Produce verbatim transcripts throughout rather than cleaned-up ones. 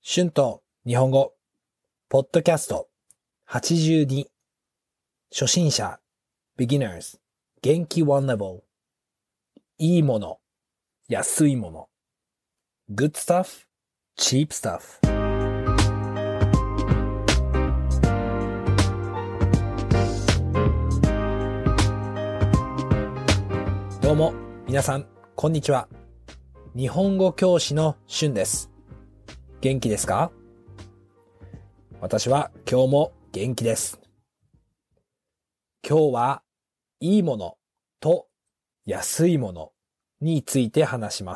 春と日本語、ポッドキャストはちじゅうに、初心者、beginners、元気いちレベル、いいもの、安いもの、good stuff、cheap stuff。どうも、皆さん、こんにちは。日本語教師の春です。元気ですか？私は今日も元気です。今日はいいものと安いものについて話します。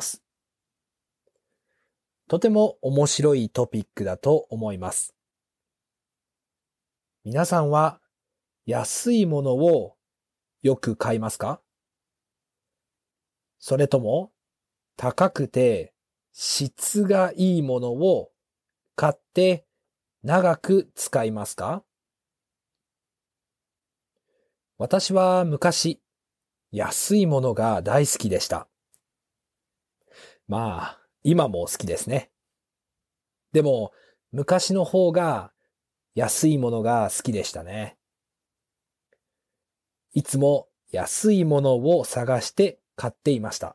とても面白いトピックだと思います。皆さんは安いものをよく買いますか？それとも高くて質がいいものを買って長く使いますか？私は昔、安いものが大好きでした。まあ、今も好きですね。でも、昔の方が安いものが好きでしたね。いつも安いものを探して買っていました。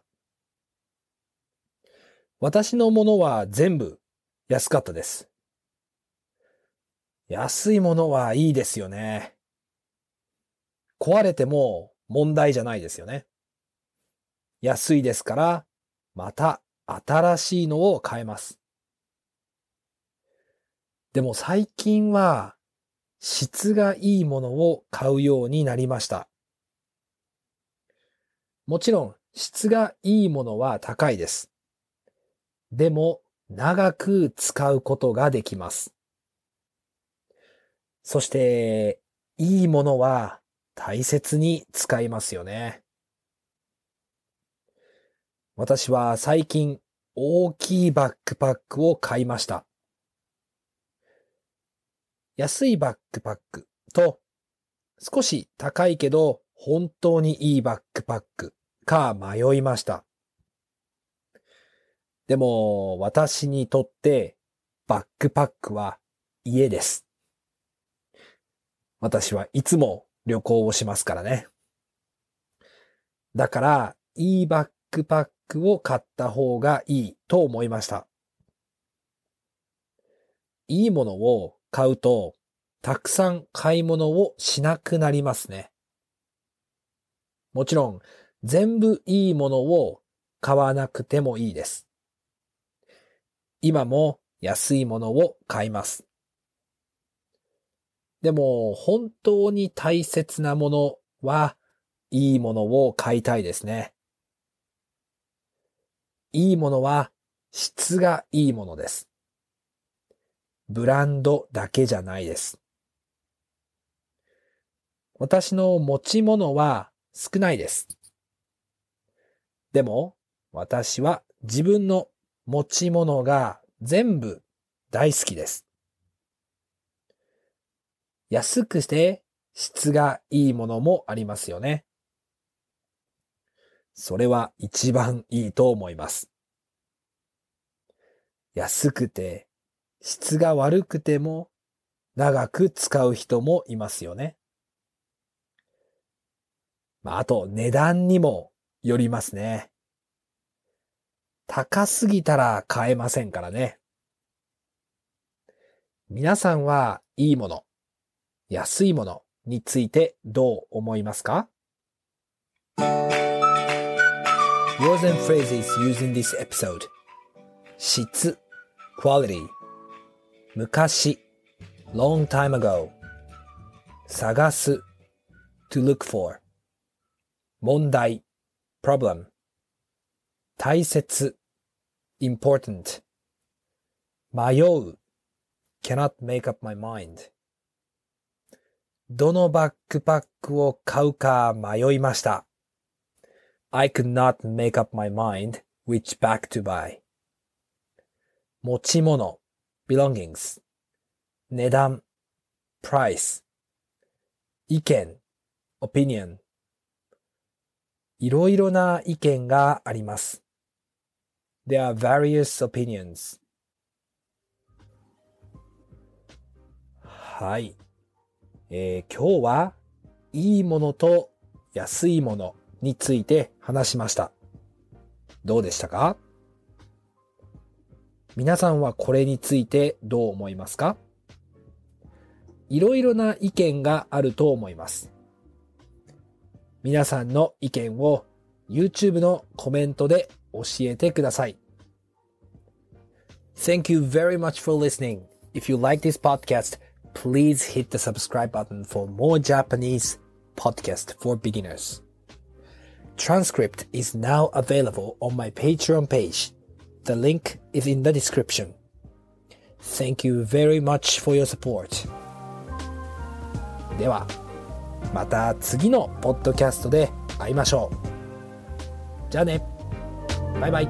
私のものは全部安かったです。安いものはいいですよね。壊れても問題じゃないですよね。安いですから、また新しいのを買えます。でも最近は質がいいものを買うようになりました。もちろん質がいいものは高いです。でも長く使うことができます。そしていいものは大切に使いますよね。私は最近大きいバックパックを買いました。安いバックパックと少し高いけど本当にいいバックパックか迷いました。でも私にとってバックパックは家です。私はいつも旅行をしますからね。だからいいバックパックを買った方がいいと思いました。いいものを買うとたくさん買い物をしなくなりますね。もちろん全部いいものを買わなくてもいいです。今も安いものを買います。でも本当に大切なものはいいものを買いたいですね。いいものは質がいいものです。ブランドだけじゃないです。私の持ち物は少ないです。でも私は自分の持ち物が全部大好きです。安くて質がいいものもありますよね。それは一番いいと思います。安くて質が悪くても長く使う人もいますよね。まあ、あと値段にもよりますね。高すぎたら買えませんからね。皆さんはいいもの、安いものについてどう思いますか？ Words and phrases used in this episode. 質 quality 昔 long time ago 探す to look for 問題 problem 大切 important 迷う cannot make up my mind どのバックパックを買うか迷いました。I could not make up my mind which bag to buy 持ち物 belongings 値段 price 意見 opinion いろいろな意見があります。There are various opinions. はい、えー、今日はいいものと安いものについて話しました。どうでしたか？皆さんはこれについてどう思いますか？いろいろな意見があると思います。皆さんの意見を YouTube のコメントで教えてください。Thank you very much for listening. If you like this podcast, please hit the subscribe button for more Japanese podcast for beginners. Transcript is now available on my Patreon page. The link is in the description. Thank you very much for your support. では、また次のポッドキャストで会いましょう。じゃあね。バイバイ。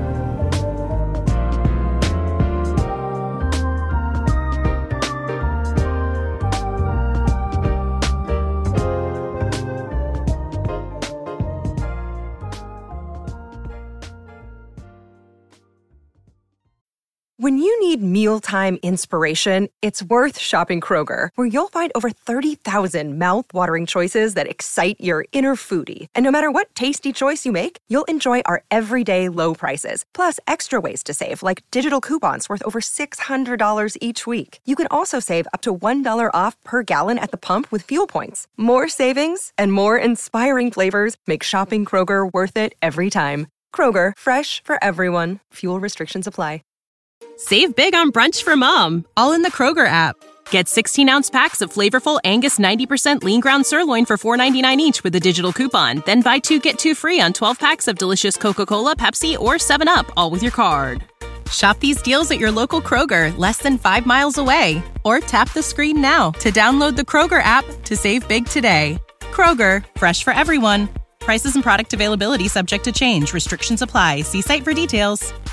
When you need mealtime inspiration, it's worth shopping Kroger, where you'll find over thirty thousand mouth-watering choices that excite your inner foodie. And no matter what tasty choice you make, you'll enjoy our everyday low prices, plus extra ways to save, like digital coupons worth over six hundred dollars each week. You can also save up to one dollar off per gallon at the pump with fuel points. More savings and more inspiring flavors make shopping Kroger worth it every time. Kroger, fresh for everyone. Fuel restrictions apply. Save big on brunch for mom, all in the Kroger app. Get sixteen-ounce packs of flavorful Angus ninety percent lean ground sirloin for four ninety-nine each with a digital coupon. Then buy two, get two free on twelve packs of delicious Coca-Cola, Pepsi, or seven up, all with your card. Shop these deals at your local Kroger, less than five miles away. Or tap the screen now to download the Kroger app to save big today. Kroger, fresh for everyone. Prices and product availability subject to change. Restrictions apply. See site for details.